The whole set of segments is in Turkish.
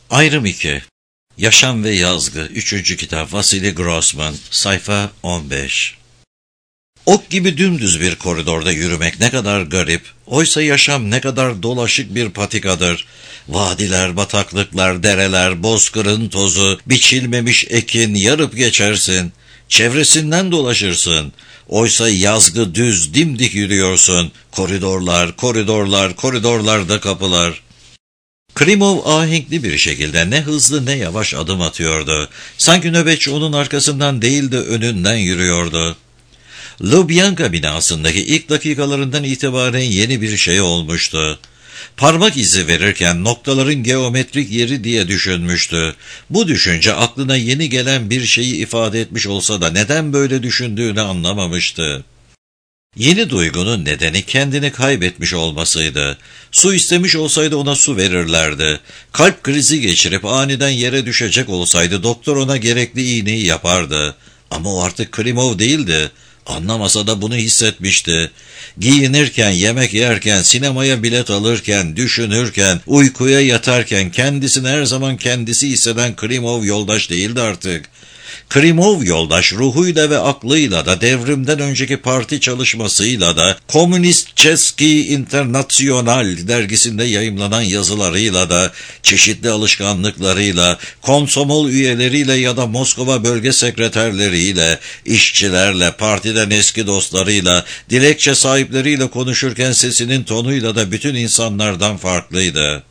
Ayrım 2. Yaşam ve Yazgı 3. kitap Vasily Grossman sayfa 15. Ok gibi dümdüz bir koridorda yürümek ne kadar garip, oysa yaşam ne kadar dolaşık bir patikadır. Vadiler, bataklıklar, dereler, bozkırın tozu, biçilmemiş ekin, yarıp geçersin. Çevresinden dolaşırsın. Oysa yazgı düz, dimdik yürüyorsun. Koridorlar, koridorlar, koridorlarda kapılar. Krimov ahenkli bir şekilde ne hızlı ne yavaş adım atıyordu. Sanki nöbetçi onun arkasından değil de önünden yürüyordu. Lubyanka binasındaki ilk dakikalarından itibaren yeni bir şey olmuştu. Parmak izi verirken noktaların geometrik yeri diye düşünmüştü. Bu düşünce aklına yeni gelen bir şeyi ifade etmiş olsa da neden böyle düşündüğünü anlamamıştı. Yeni duygunun nedeni kendini kaybetmiş olmasıydı. Su istemiş olsaydı ona su verirlerdi. Kalp krizi geçirip aniden yere düşecek olsaydı doktor ona gerekli iğneyi yapardı. Ama o artık Krimov değildi. Anlamasa da bunu hissetmişti. Giyinirken, yemek yerken, sinemaya bilet alırken, düşünürken, uykuya yatarken kendisini her zaman kendisi hisseden Krimov yoldaş değildi artık. Krimov yoldaş ruhuyla ve aklıyla da devrimden önceki parti çalışmasıyla da Komünist Çeski Internasyonal dergisinde yayımlanan yazılarıyla da çeşitli alışkanlıklarıyla, komsomol üyeleriyle ya da Moskova bölge sekreterleriyle, işçilerle, partiden eski dostlarıyla, dilekçe sahipleriyle konuşurken sesinin tonuyla da bütün insanlardan farklıydı.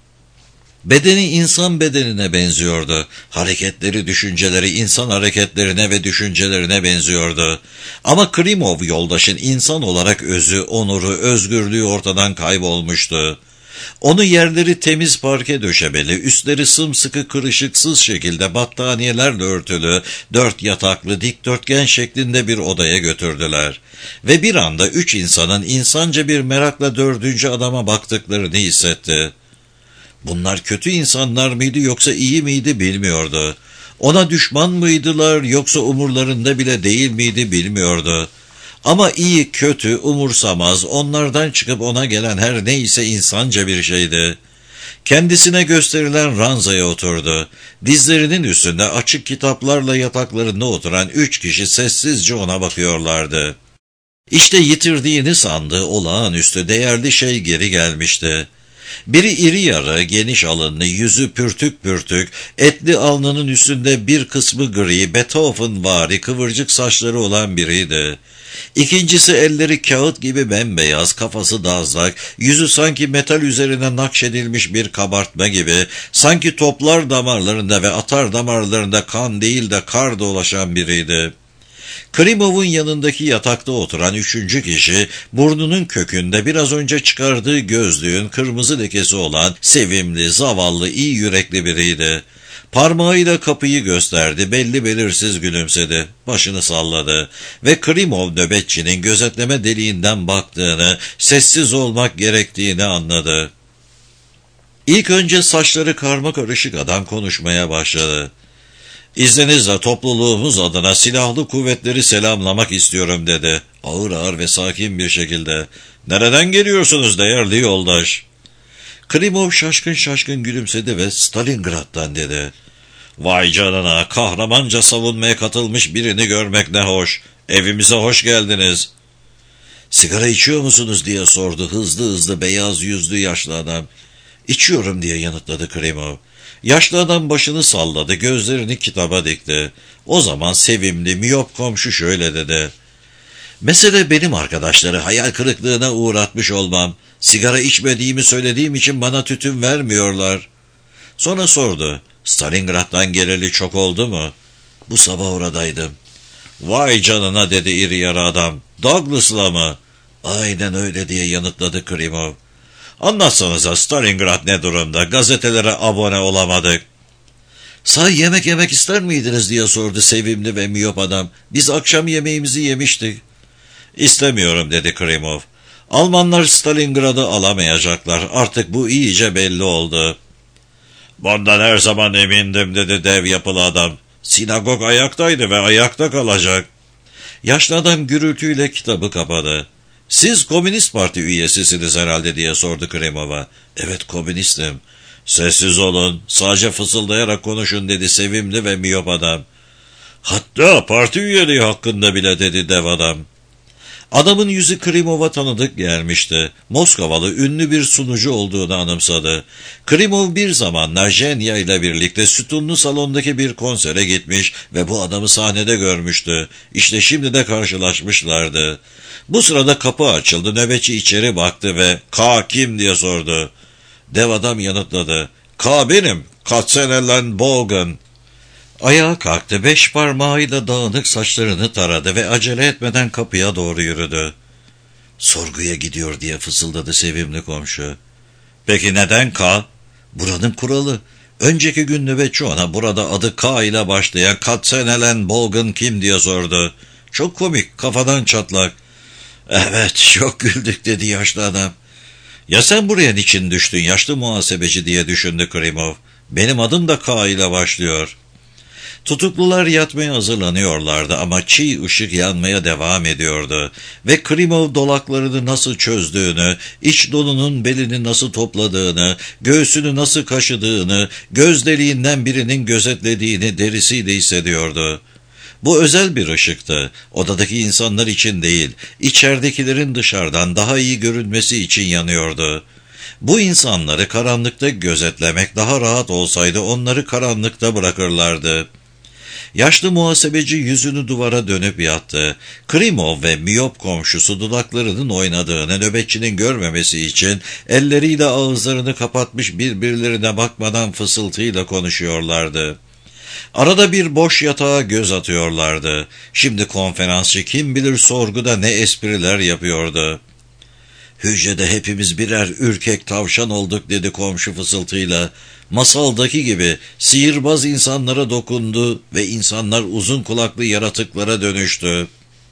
Bedeni insan bedenine benziyordu. Hareketleri, düşünceleri insan hareketlerine ve düşüncelerine benziyordu. Ama Krimov yoldaşın insan olarak özü, onuru, özgürlüğü ortadan kaybolmuştu. Onu yerleri temiz parke döşemeli, üstleri sımsıkı kırışıksız şekilde battaniyelerle örtülü, 4 yataklı dikdörtgen şeklinde bir odaya götürdüler. Ve bir anda 3 insanın insanca bir merakla 4. adama baktıklarını hissetti. Bunlar kötü insanlar mıydı yoksa iyi miydi bilmiyordu. Ona düşman mıydılar yoksa umurlarında bile değil miydi bilmiyordu. Ama iyi, kötü, umursamaz, onlardan çıkıp ona gelen her neyse insanca bir şeydi. Kendisine gösterilen ranzaya oturdu. Dizlerinin üstünde açık kitaplarla yataklarında oturan 3 kişi sessizce ona bakıyorlardı. İşte yitirdiğini sandığı olağanüstü değerli şey geri gelmişti. Biri iri yarı, geniş alınlı, yüzü pürtük pürtük, etli alnının üstünde bir kısmı gri, Beethoven-vari kıvırcık saçları olan biriydi. İkincisi elleri kağıt gibi bembeyaz, kafası dazlak, yüzü sanki metal üzerine nakşedilmiş bir kabartma gibi, sanki toplar damarlarında ve atar damarlarında kan değil de kar dolaşan biriydi. Krimov'un yanındaki yatakta oturan 3. kişi, burnunun kökünde biraz önce çıkardığı gözlüğün kırmızı lekesi olan sevimli, zavallı, iyi yürekli biriydi. Parmağıyla kapıyı gösterdi, belli belirsiz gülümsedi, başını salladı ve Krimov nöbetçinin gözetleme deliğinden baktığını, sessiz olmak gerektiğini anladı. İlk önce saçları karmakarışık adam konuşmaya başladı. "İzninizle topluluğumuz adına silahlı kuvvetleri selamlamak istiyorum," dedi. Ağır ağır ve sakin bir şekilde. "Nereden geliyorsunuz değerli yoldaş?" Krimov şaşkın şaşkın gülümsedi ve "Stalingrad'dan," dedi. "Vay canına, kahramanca savunmaya katılmış birini görmek ne hoş. Evimize hoş geldiniz." "Sigara içiyor musunuz?" diye sordu hızlı hızlı beyaz yüzlü yaşlı adam. "İçiyorum," diye yanıtladı Krimov. Yaşlı adam başını salladı, gözlerini kitaba dikti. O zaman sevimli, miyop komşu şöyle dedi. "Mesele benim arkadaşları hayal kırıklığına uğratmış olmam. Sigara içmediğimi söylediğim için bana tütün vermiyorlar." Sonra sordu. "Stalingrad'dan geleli çok oldu mu?" "Bu sabah oradaydım." "Vay canına," dedi iri yarı adam. "Douglas'la mı?" "Aynen öyle," diye yanıtladı Krimov. "Anlatsanıza, Stalingrad ne durumda? Gazetelere abone olamadık." "Sahi yemek yemek ister miydiniz?" diye sordu sevimli ve miyop adam. "Biz akşam yemeğimizi yemiştik." "İstemiyorum," dedi Krimov. "Almanlar Stalingrad'ı alamayacaklar. Artık bu iyice belli oldu." "Bundan her zaman emindim," dedi dev yapılı adam. "Sinagog ayaktaydı ve ayakta kalacak." Yaşlı adam gürültüyle kitabı kapadı. "Siz Komünist Parti üyesisiniz herhalde," diye sordu Krimov'a. "Evet, komünistim." "Sessiz olun, sadece fısıldayarak konuşun," dedi sevimli ve miyop adam. "Hatta parti üyeliği hakkında bile," dedi dev adam. Adamın yüzü Krimov'a tanıdık gelmişti. Moskovalı ünlü bir sunucu olduğunu anımsadı. Krimov bir zamanlar Jenya ile birlikte sütunlu salondaki bir konsere gitmiş ve bu adamı sahnede görmüştü. İşte şimdi de karşılaşmışlardı. Bu sırada kapı açıldı, nöbetçi içeri baktı ve "K kim?" diye sordu. Dev adam yanıtladı. "K benim, Katzenelland Bogen." Ayağa kalktı, 5 parmağıyla dağınık saçlarını taradı ve acele etmeden kapıya doğru yürüdü. "Sorguya gidiyor," diye fısıldadı sevimli komşu. "Peki neden K?" "Buranın kuralı. Önceki gün nöbetçi ona burada adı K ile başlayan Katzenelland Bogen kim diye sordu. Çok komik, kafadan çatlak." "Evet, çok güldük," dedi yaşlı adam. "Ya sen buraya niçin düştün yaşlı muhasebeci?" diye düşündü Krimov. "Benim adım da K ile başlıyor." Tutuklular yatmaya hazırlanıyorlardı ama çiğ ışık yanmaya devam ediyordu ve Krimov dolaklarını nasıl çözdüğünü, iç donunun belini nasıl topladığını, göğsünü nasıl kaşıdığını, göz deliğinden birinin gözetlediğini derisiyle hissediyordu. Bu özel bir ışıktı. Odadaki insanlar için değil, içeridekilerin dışarıdan daha iyi görünmesi için yanıyordu. Bu insanları karanlıkta gözetlemek daha rahat olsaydı onları karanlıkta bırakırlardı. Yaşlı muhasebeci yüzünü duvara dönüp yattı. Krimov ve miyop komşusu dudaklarının oynadığını nöbetçinin görmemesi için elleriyle ağızlarını kapatmış birbirlerine bakmadan fısıltıyla konuşuyorlardı. Arada bir boş yatağa göz atıyorlardı. Şimdi konferansçı kim bilir sorguda ne espriler yapıyordu. "Hücrede hepimiz birer ürkek tavşan olduk," dedi komşu fısıltıyla. "Masaldaki gibi sihirbaz insanlara dokundu ve insanlar uzun kulaklı yaratıklara dönüştü."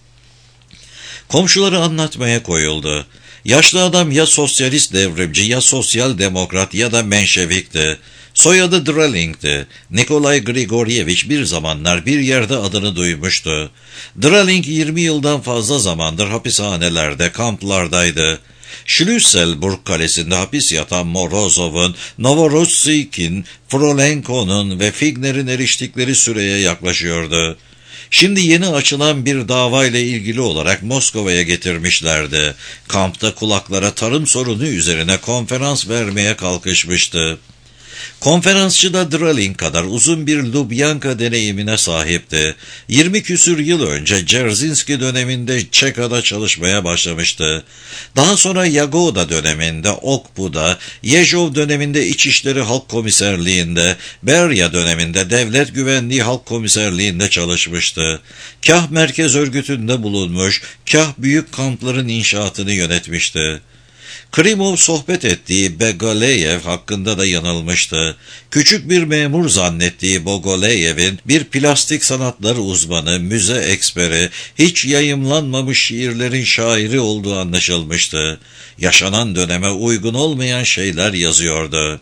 Komşuları anlatmaya koyuldu. Yaşlı adam ya sosyalist devrimci, ya sosyal demokrat, ya da Menşevikti. Soyadı Draling'ti. Nikolay Grigoryevich bir zamanlar bir yerde adını duymuştu. Draling 20 yıldan fazla zamandır hapishanelerde, kamplardaydı. Schlüsselburg kalesinde hapis yatan Morozov'un, Novorossiysk'in, Frolenko'nun ve Figner'in eriştikleri süreye yaklaşıyordu. Şimdi yeni açılan bir davayla ilgili olarak Moskova'ya getirmişlerdi. Kampta kulaklara tarım sorunu üzerine konferans vermeye kalkışmıştı. Konferansçı da Draling kadar uzun bir Lubyanka deneyimine sahipti. 20 küsür yıl önce Dzerzhinski döneminde Çeka'da çalışmaya başlamıştı. Daha sonra Yagoda döneminde Okpu'da, Yezhov döneminde İçişleri Halk Komiserliğinde, Berya döneminde Devlet Güvenliği Halk Komiserliğinde çalışmıştı. Kah merkez örgütünde bulunmuş, kah büyük kampların inşaatını yönetmişti. Krimov sohbet ettiği Begaleyev hakkında da yanılmıştı. Küçük bir memur zannettiği Bogoleyev'in bir plastik sanatlar uzmanı, müze eksperi, hiç yayımlanmamış şiirlerin şairi olduğu anlaşılmıştı. Yaşanan döneme uygun olmayan şeyler yazıyordu.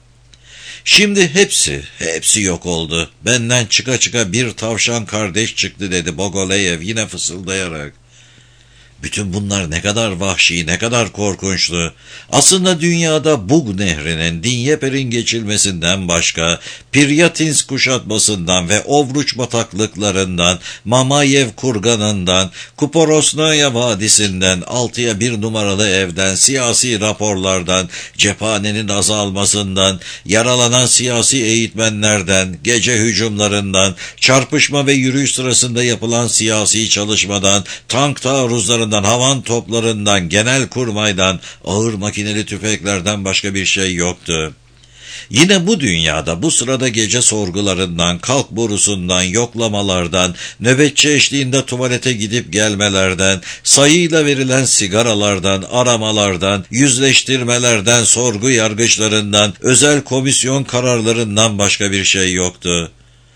"Şimdi hepsi yok oldu. Benden çıka çıka bir tavşan kardeş çıktı," dedi Bogoleyev yine fısıldayarak. Bütün bunlar ne kadar vahşi, ne kadar korkunçtu. Aslında dünyada Bug Nehri'nin, Dinyeper'in geçilmesinden başka, Piryatinsk kuşatmasından ve Ovruç bataklıklarından, Mamayev kurganından, Kuporosnaya vadisinden, 6'ya 1 numaralı evden, siyasi raporlardan, cephanenin azalmasından, yaralanan siyasi eğitmenlerden, gece hücumlarından, çarpışma ve yürüyüş sırasında yapılan siyasi çalışmadan, tank taarruzlarından, havan toplarından, genelkurmaydan, ağır makineli tüfeklerden başka bir şey yoktu. Yine bu dünyada bu sırada gece sorgularından, kalk borusundan, yoklamalardan, nöbetçi eşliğinde tuvalete gidip gelmelerden, sayıyla verilen sigaralardan, aramalardan, yüzleştirmelerden, sorgu yargıçlarından, özel komisyon kararlarından başka bir şey yoktu.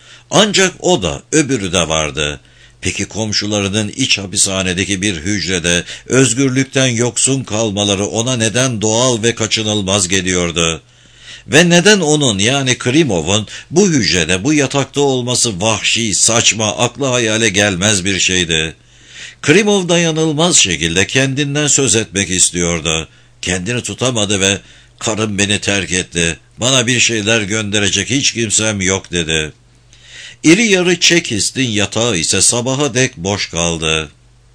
Ancak o da, öbürü de vardı. Peki komşularının iç hapishanedeki bir hücrede özgürlükten yoksun kalmaları ona neden doğal ve kaçınılmaz geliyordu? Ve neden onun, yani Krimov'un bu hücrede, bu yatakta olması vahşi, saçma, akla hayale gelmez bir şeydi? Krimov dayanılmaz şekilde kendinden söz etmek istiyordu. Kendini tutamadı ve Karım beni terk etti. Bana bir şeyler gönderecek hiç kimsem yok dedi. İri yarı Çekist'in yatağı ise sabaha dek boş kaldı.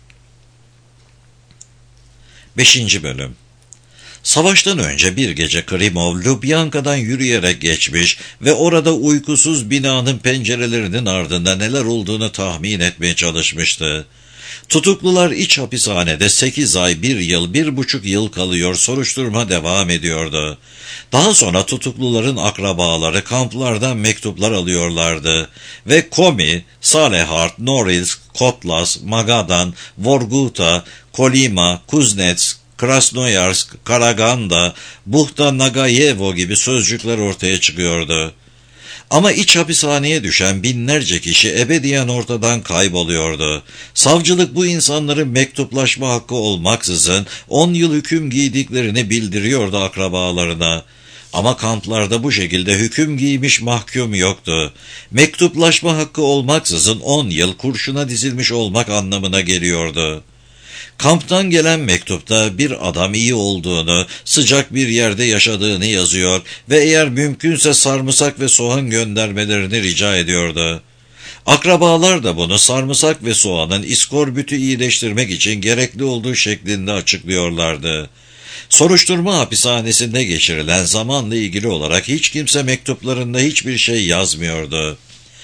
5. Bölüm. Savaştan önce bir gece Krimov, Lubyanka'dan yürüyerek geçmiş ve orada uykusuz binanın pencerelerinin ardında neler olduğunu tahmin etmeye çalışmıştı. Tutuklular iç hapishanede 8 ay, 1 yıl, 1,5 yıl kalıyor, soruşturma devam ediyordu. Daha sonra tutukluların akrabaları kamplardan mektuplar alıyorlardı ve Komi, Salehard, Norilsk, Kotlas, Magadan, Vorguta, Kolima, Kuznets, Krasnoyarsk, Karaganda, Buhta Nagayevo gibi sözcükler ortaya çıkıyordu. Ama iç hapishaneye düşen binlerce kişi ebediyen ortadan kayboluyordu. Savcılık bu insanların mektuplaşma hakkı olmaksızın 10 yıl hüküm giydiklerini bildiriyordu akrabalarına. Ama kamplarda bu şekilde hüküm giymiş mahkum yoktu. Mektuplaşma hakkı olmaksızın 10 yıl kurşuna dizilmiş olmak anlamına geliyordu. Kamptan gelen mektupta bir adam iyi olduğunu, sıcak bir yerde yaşadığını yazıyor ve eğer mümkünse sarımsak ve soğan göndermelerini rica ediyordu. Akrabalar da bunu sarımsak ve soğanın iskorbütü iyileştirmek için gerekli olduğu şeklinde açıklıyorlardı. Soruşturma hapishanesinde geçirilen zamanla ilgili olarak hiç kimse mektuplarında hiçbir şey yazmıyordu.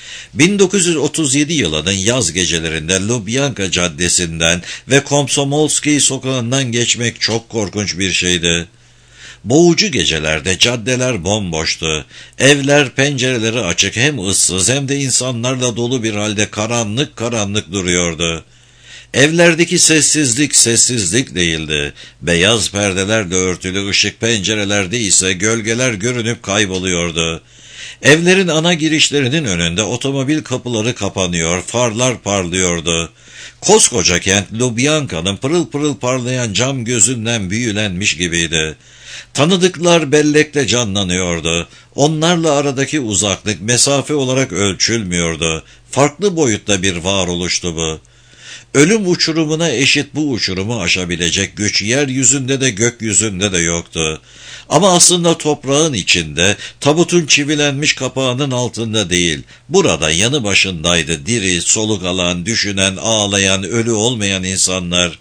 1937 yılının yaz gecelerinde Lubyanka Caddesi'nden ve Komsomolski sokağından geçmek çok korkunç bir şeydi. Boğucu gecelerde caddeler bomboştu. Evler pencereleri açık, hem ıssız hem de insanlarla dolu bir halde karanlık karanlık duruyordu. Evlerdeki sessizlik sessizlik değildi. Beyaz perdelerle örtülü ışık pencerelerde ise gölgeler görünüp kayboluyordu. Evlerin ana girişlerinin önünde otomobil kapıları kapanıyor, farlar parlıyordu. Koskoca kent Lubyanka'nın pırıl pırıl parlayan cam gözünden büyülenmiş gibiydi. Tanıdıklar bellekle canlanıyordu. Onlarla aradaki uzaklık mesafe olarak ölçülmüyordu. Farklı boyutta bir varoluştu bu. Ölüm uçurumuna eşit bu uçurumu aşabilecek güç yeryüzünde de gökyüzünde de yoktu. Ama aslında toprağın içinde, tabutun çivilenmiş kapağının altında değil, burada yanı başındaydı diri, soluk alan, düşünen, ağlayan, ölü olmayan insanlar.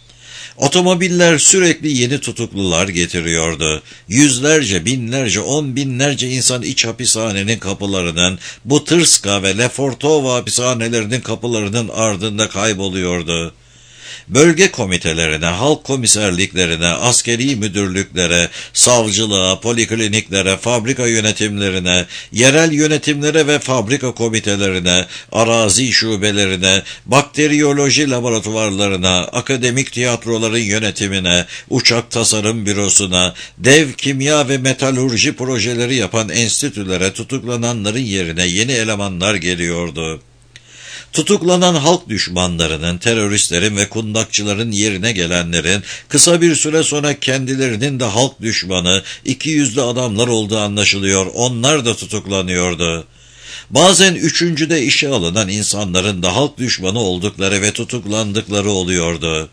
Otomobiller sürekli yeni tutuklular getiriyordu. Yüzlerce, binlerce, 10 binlerce insan iç hapishanenin kapılarının, Butyrska ve Lefortovo hapishanelerinin kapılarının ardında kayboluyordu. Bölge komitelerine, halk komiserliklerine, askeri müdürlüklere, savcılığa, polikliniklere, fabrika yönetimlerine, yerel yönetimlere ve fabrika komitelerine, arazi şubelerine, bakteriyoloji laboratuvarlarına, akademik tiyatroların yönetimine, uçak tasarım bürosuna, dev kimya ve metalurji projeleri yapan enstitülere tutuklananların yerine yeni elemanlar geliyordu. Tutuklanan halk düşmanlarının, teröristlerin ve kundakçıların yerine gelenlerin kısa bir süre sonra kendilerinin de halk düşmanı, ikiyüzlü adamlar olduğu anlaşılıyor, onlar da tutuklanıyordu. Bazen üçüncüde işe alınan insanların da halk düşmanı oldukları ve tutuklandıkları oluyordu.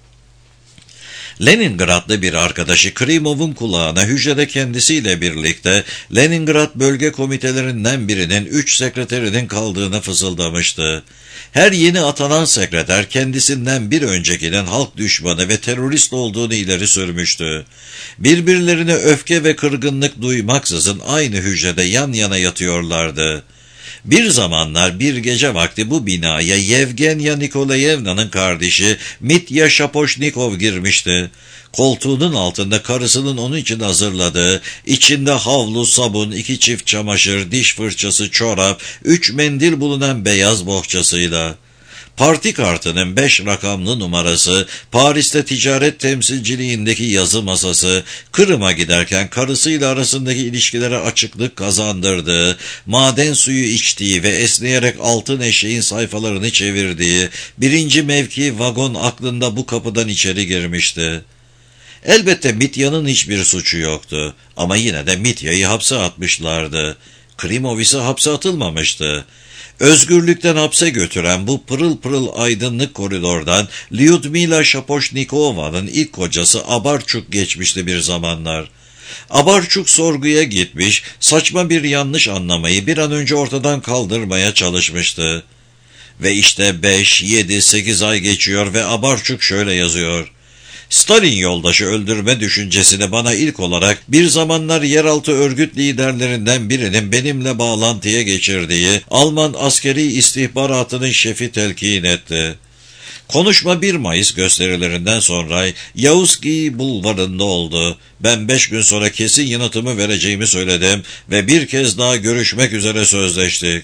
Leningradlı bir arkadaşı Krimov'un kulağına hücrede kendisiyle birlikte Leningrad bölge komitelerinden birinin 3 sekreterinin kaldığını fısıldamıştı. Her yeni atanan sekreter kendisinden bir öncekinin halk düşmanı ve terörist olduğunu ileri sürmüştü. Birbirlerine öfke ve kırgınlık duymaksızın aynı hücrede yan yana yatıyorlardı. Bir zamanlar bir gece vakti bu binaya Yevgenya Nikolayevna'nın kardeşi Mitya Shaposhnikov girmişti. Koltuğunun altında karısının onun için hazırladığı, içinde havlu, sabun, 2 çift çamaşır, diş fırçası, çorap, 3 mendil bulunan beyaz bohçasıyla. Parti kartının 5 rakamlı numarası, Paris'te ticaret temsilciliğindeki yazı masası, Kırım'a giderken karısıyla arasındaki ilişkilere açıklık kazandırdığı, maden suyu içtiği ve esneyerek altın eşeğin sayfalarını çevirdiği, 1. mevki vagon aklında bu kapıdan içeri girmişti. Elbette Mitya'nın hiçbir suçu yoktu ama yine de Mitya'yı hapse atmışlardı. Krimov ise hapse atılmamıştı. Özgürlükten hapse götüren bu pırıl pırıl aydınlık koridordan Lyudmila Shaposhnikova'nın ilk kocası Abarçuk geçmişti bir zamanlar. Abarçuk sorguya gitmiş, saçma bir yanlış anlamayı bir an önce ortadan kaldırmaya çalışmıştı. Ve işte 5, 7, 8 ay geçiyor ve Abarçuk şöyle yazıyor. Stalin yoldaşı öldürme düşüncesini bana ilk olarak bir zamanlar yeraltı örgüt liderlerinden birinin benimle bağlantıya geçirdiği Alman askeri istihbaratının şefi telkin etti. Konuşma 1 Mayıs gösterilerinden sonra Yavuzki bulvarında oldu. Ben 5 gün sonra kesin yanıtımı vereceğimi söyledim ve bir kez daha görüşmek üzere sözleştik.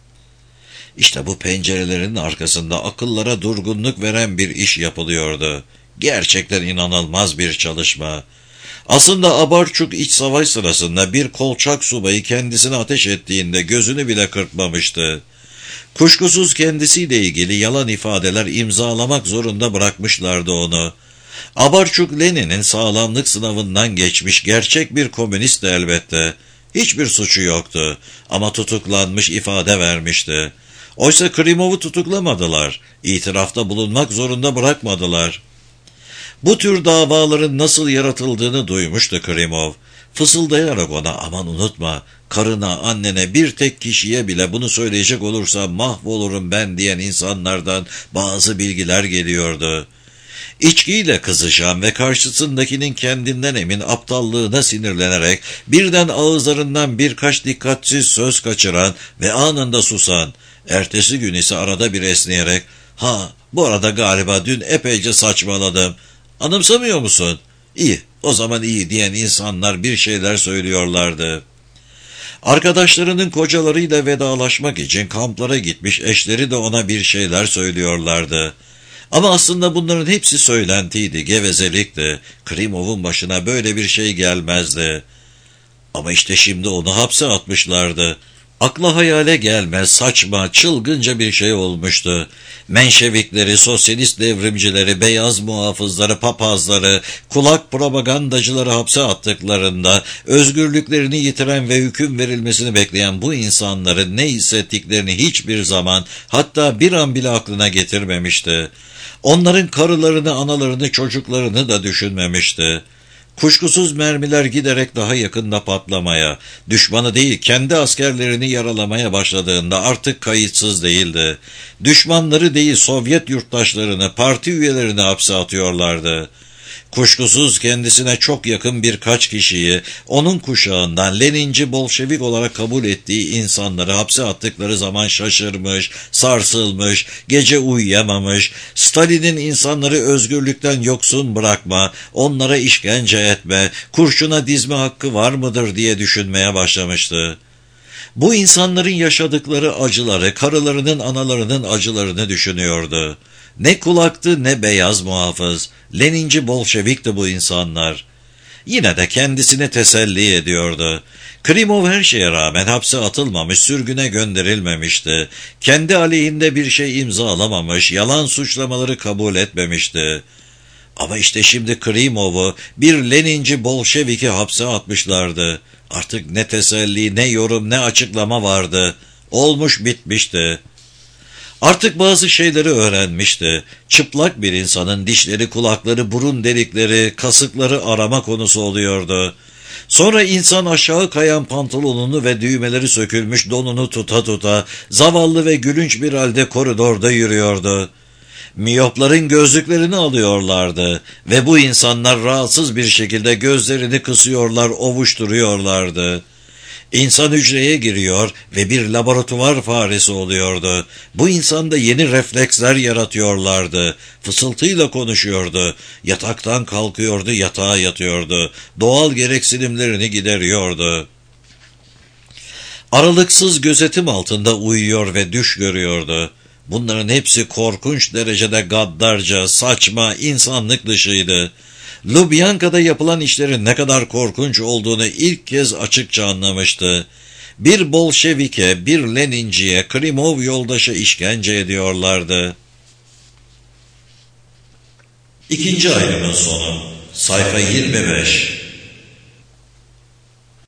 İşte bu pencerelerin arkasında akıllara durgunluk veren bir iş yapılıyordu. Gerçekten inanılmaz bir çalışma. Aslında Abarçuk iç savaş sırasında bir kolçak subayı kendisine ateş ettiğinde gözünü bile kırpmamıştı. Kuşkusuz kendisiyle ilgili yalan ifadeler imzalamak zorunda bırakmışlardı onu. Abarçuk Lenin'in sağlamlık sınavından geçmiş gerçek bir komünist elbette. Hiçbir suçu yoktu ama tutuklanmış, ifade vermişti. Oysa Krimov'u tutuklamadılar, itirafta bulunmak zorunda bırakmadılar. Bu tür davaların nasıl yaratıldığını duymuştu Krimov. Fısıldayarak ona aman unutma, karına, annene, bir tek kişiye bile bunu söyleyecek olursam mahvolurum ben diyen insanlardan bazı bilgiler geliyordu. İçkiyle kızışan ve karşısındakinin kendinden emin aptallığına sinirlenerek birden ağızlarından birkaç dikkatsiz söz kaçıran ve anında susan, ertesi gün ise arada bir esneyerek bu arada galiba dün epeyce saçmaladım. Anımsamıyor musun? İyi, o zaman iyi diyen insanlar bir şeyler söylüyorlardı. Arkadaşlarının kocalarıyla vedalaşmak için kamplara gitmiş eşleri de ona bir şeyler söylüyorlardı. Ama aslında bunların hepsi söylentiydi, gevezelikti. Krimov'un başına böyle bir şey gelmezdi. Ama işte şimdi onu hapse atmışlardı. Akla hayale gelmez, saçma, çılgınca bir şey olmuştu. Menşevikleri, sosyalist devrimcileri, beyaz muhafızları, papazları, kulak propagandacıları hapse attıklarında özgürlüklerini yitiren ve hüküm verilmesini bekleyen bu insanların ne hissettiklerini hiçbir zaman, hatta bir an bile aklına getirmemişti. Onların karılarını, analarını, çocuklarını da düşünmemişti. Kuşkusuz mermiler giderek daha yakında patlamaya, düşmanı değil kendi askerlerini yaralamaya başladığında artık kayıtsız değildi. Düşmanları değil Sovyet yurttaşlarını, parti üyelerini hapse atıyorlardı. Kuşkusuz kendisine çok yakın birkaç kişiyi, onun kuşağından Leninci Bolşevik olarak kabul ettiği insanları hapse attıkları zaman şaşırmış, sarsılmış, gece uyuyamamış, Stalin'in insanları özgürlükten yoksun bırakma, onlara işkence etme, kurşuna dizme hakkı var mıdır diye düşünmeye başlamıştı. Bu insanların yaşadıkları acıları, karılarının, analarının acılarını düşünüyordu. Ne kulaktı ne beyaz muhafız, Leninci Bolşevikti bu insanlar. Yine de kendisini teselli ediyordu. Krimov her şeye rağmen hapse atılmamış, sürgüne gönderilmemişti. Kendi aleyhinde bir şey imzalamamış, yalan suçlamaları kabul etmemişti. Ama işte şimdi Krimov'u, bir Leninci Bolşevik'i hapse atmışlardı. Artık ne teselli, ne yorum, ne açıklama vardı. Olmuş bitmişti. Artık bazı şeyleri öğrenmişti. Çıplak bir insanın dişleri, kulakları, burun delikleri, kasıkları arama konusu oluyordu. Sonra insan aşağı kayan pantolonunu ve düğmeleri sökülmüş donunu tuta tuta zavallı ve gülünç bir halde koridorda yürüyordu. Miyopların gözlüklerini alıyorlardı ve bu insanlar rahatsız bir şekilde gözlerini kısıyorlar, ovuşturuyorlardı. İnsan hücreye giriyor ve bir laboratuvar faresi oluyordu. Bu insanda yeni refleksler yaratıyorlardı. Fısıltıyla konuşuyordu. Yataktan kalkıyordu, yatağa yatıyordu. Doğal gereksinimlerini gideriyordu. Aralıksız gözetim altında uyuyor ve düş görüyordu. Bunların hepsi korkunç derecede gaddarca, saçma, insanlık dışıydı. Lubyanka'da yapılan işlerin ne kadar korkunç olduğunu ilk kez açıkça anlamıştı. Bir Bolşevik'e, bir Leninci'ye, Krimov yoldaşı işkence ediyorlardı. 2. ayrımın sonu. Sayfa 25.